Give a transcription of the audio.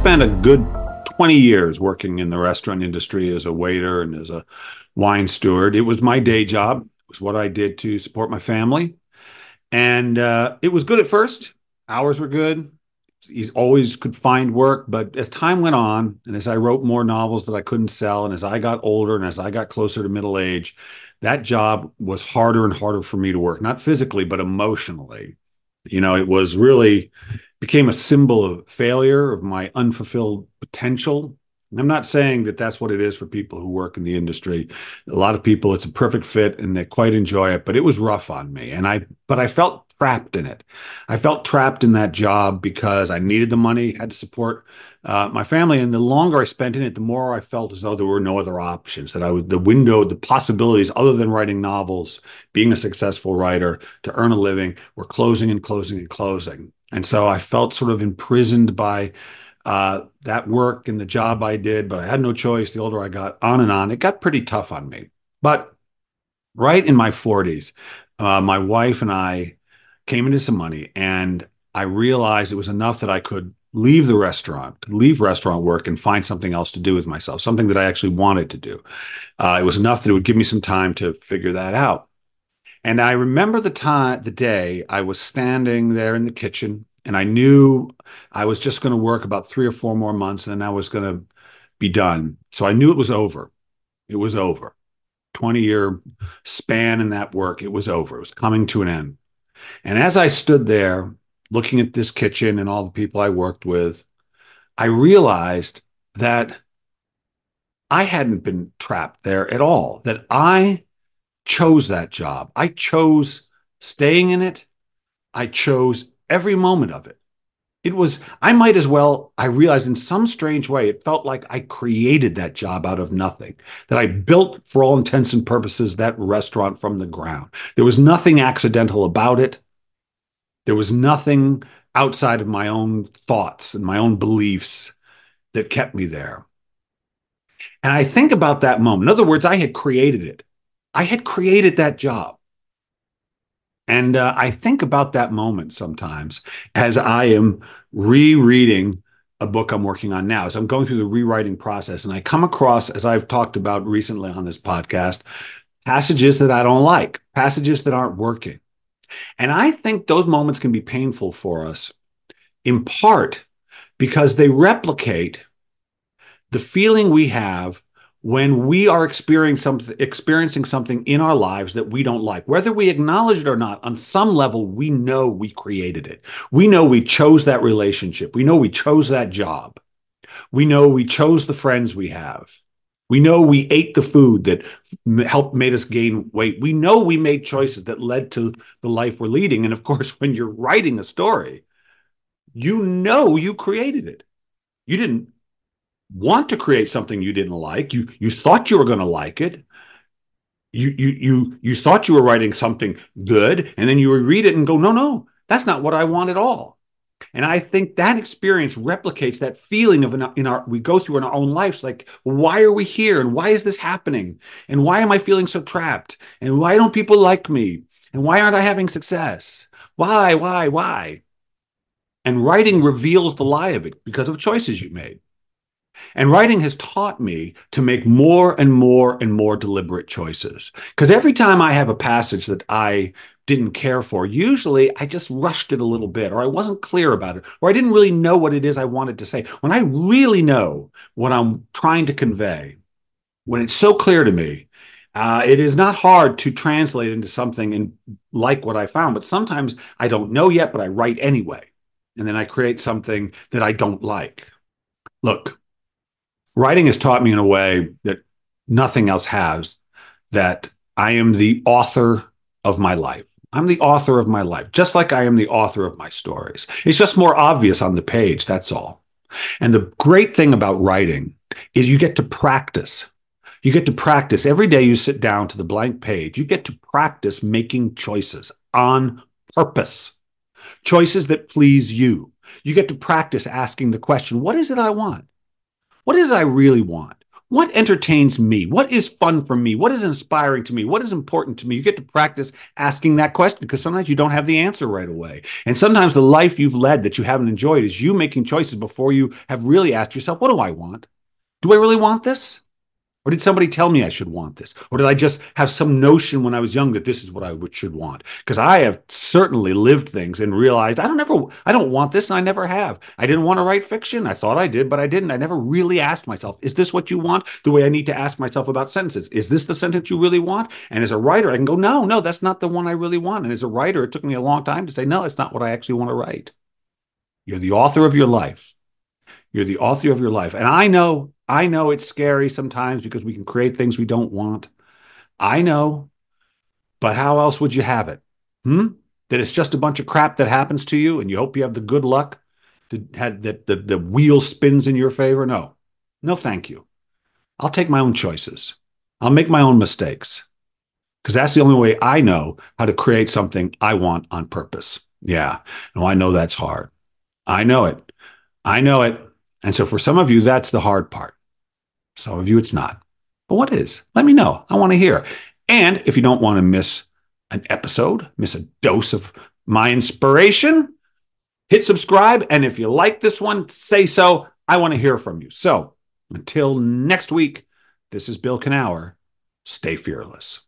spent a good 20 years working in the restaurant industry as a waiter and as a wine steward. It was my day job. It was what I did to support my family. And it was good at first. Hours were good. He always could find work. But as time went on, and as I wrote more novels that I couldn't sell, and as I got older and as I got closer to middle age, that job was harder and harder for me to work, not physically, but emotionally. It was really became a symbol of failure, of my unfulfilled potential. And I'm not saying that that's what it is for people who work in the industry. A lot of people, it's a perfect fit and they quite enjoy it, but it was rough on me. But I felt trapped in it. I felt trapped in that job because I needed the money, had to support my family. And the longer I spent in it, the more I felt as though there were no other options, that the possibilities other than writing novels, being a successful writer to earn a living were closing and closing and closing. And so I felt sort of imprisoned by that work and the job I did, but I had no choice. The older I got, on and on, it got pretty tough on me. But right in my 40s, my wife and I came into some money, and I realized it was enough that I could leave the restaurant, could leave restaurant work and find something else to do with myself, something that I actually wanted to do. It was enough that it would give me some time to figure that out. And I remember the day I was standing there in the kitchen, and I knew I was just going to work about 3 or 4 more months, and then I was going to be done. So I knew it was over. It was over. 20-year span in that work, it was over. It was coming to an end. And as I stood there looking at this kitchen and all the people I worked with, I realized that I hadn't been trapped there at all, that I chose that job. I chose staying in it. I chose every moment of it. I might as well, I realized in some strange way, it felt like I created that job out of nothing, that I built, for all intents and purposes, that restaurant from the ground. There was nothing accidental about it. There was nothing outside of my own thoughts and my own beliefs that kept me there. And I think about that moment. In other words, I had created it. I had created that job. And I think about that moment sometimes as I am rereading a book I'm working on now, as I'm going through the rewriting process. And I come across, as I've talked about recently on this podcast, passages that I don't like, passages that aren't working. And I think those moments can be painful for us, in part because they replicate the feeling we have when we are experiencing something in our lives that we don't like. Whether we acknowledge it or not, on some level, we know we created it. We know we chose that relationship. We know we chose that job. We know we chose the friends we have. We know we ate the food that made us gain weight. We know we made choices that led to the life we're leading. And of course, when you're writing a story, you know you created it. You didn't want to create something you didn't like. You thought you were going to like it. You thought you were writing something good, and then you would read it and go, no, that's not what I want at all. And I think that experience replicates that feeling of we go through in our own lives, like, why are we here? And why is this happening? And why am I feeling so trapped? And why don't people like me? And why aren't I having success? Why? And writing reveals the lie of it because of choices you made. And writing has taught me to make more and more and more deliberate choices. Because every time I have a passage that I didn't care for, usually I just rushed it a little bit, or I wasn't clear about it, or I didn't really know what it is I wanted to say. When I really know what I'm trying to convey, when it's so clear to me, it is not hard to translate into something like what I found. But sometimes I don't know yet, but I write anyway. And then I create something that I don't like. Look, writing has taught me in a way that nothing else has, that I am the author of my life. I'm the author of my life, just like I am the author of my stories. It's just more obvious on the page, that's all. And the great thing about writing is you get to practice. You get to practice. Every day you sit down to the blank page, you get to practice making choices on purpose, choices that please you. You get to practice asking the question, what is it I want? What is it I really want? What entertains me? What is fun for me? What is inspiring to me? What is important to me? You get to practice asking that question because sometimes you don't have the answer right away. And sometimes the life you've led that you haven't enjoyed is you making choices before you have really asked yourself, what do I want? Do I really want this? Or did somebody tell me I should want this? Or did I just have some notion when I was young that this is what I should want? Because I have certainly lived things and realized I don't want this, and I never have. I didn't want to write fiction. I thought I did, but I didn't. I never really asked myself, is this what you want? The way I need to ask myself about sentences. Is this the sentence you really want? And as a writer, I can go, no, that's not the one I really want. And as a writer, it took me a long time to say, no, it's not what I actually want to write. You're the author of your life. You're the author of your life. And I know it's scary sometimes because we can create things we don't want. I know, but how else would you have it? Hmm? That it's just a bunch of crap that happens to you and you hope you have the good luck to have that the wheel spins in your favor? No. No, thank you. I'll take my own choices. I'll make my own mistakes because that's the only way I know how to create something I want on purpose. Yeah. No, I know that's hard. I know it. I know it. And so for some of you, that's the hard part. Some of you, it's not. But what is? Let me know. I want to hear. And if you don't want to miss an episode, miss a dose of my inspiration, hit subscribe. And if you like this one, say so. I want to hear from you. So until next week, this is Bill Kenower. Stay fearless.